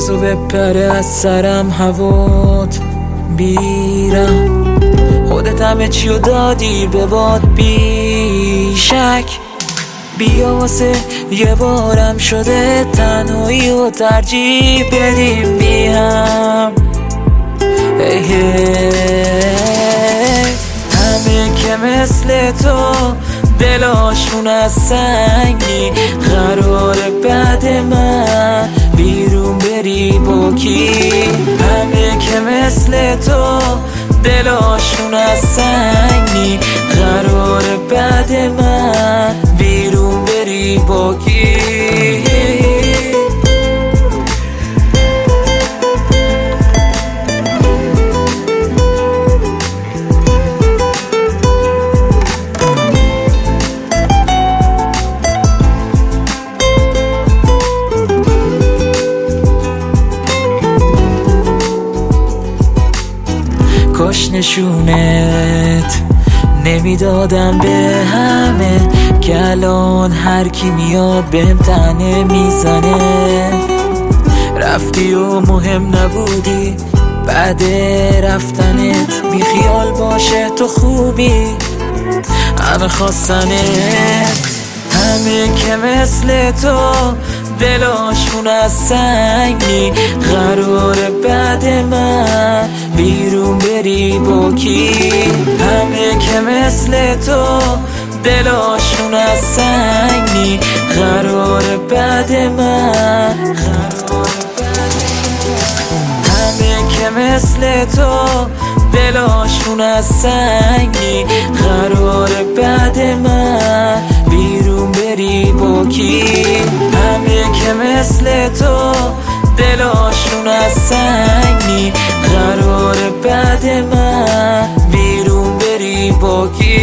بزو بپره از سرم هوات بیرم، خودت همه چیو دادی به باد بیشک. بیا واسه یه بارم شده تنهایی و ترجیح بدیم بی هم. همه که مثل تو دلاشون از سنگی، قرار بعد من بیرون بری با کی؟ همه که مثل تو دلاشون از سنگی، قرار بعد من بیرون بری با کی؟ کاش نشونت نمیدادم به همه، که الان هر کی میاد بهم طعنه میزنه. رفتی و مهم نبودی بعد رفتنت، بی خیال باشه تو خوبی همه خواستنت. همه که مثل تو دلاشون از سنگی، قرار بعد من بیرون بری با کی؟ همه که مثل تو دلاشون از سنگی، قرار بعد من همه که مثل تو دلاشون از سنگی، قرار بعد من بیرون بری با کی؟ همه که مثل تو دلاشون از سنگی، قرار بعد من بیرون بری با کی؟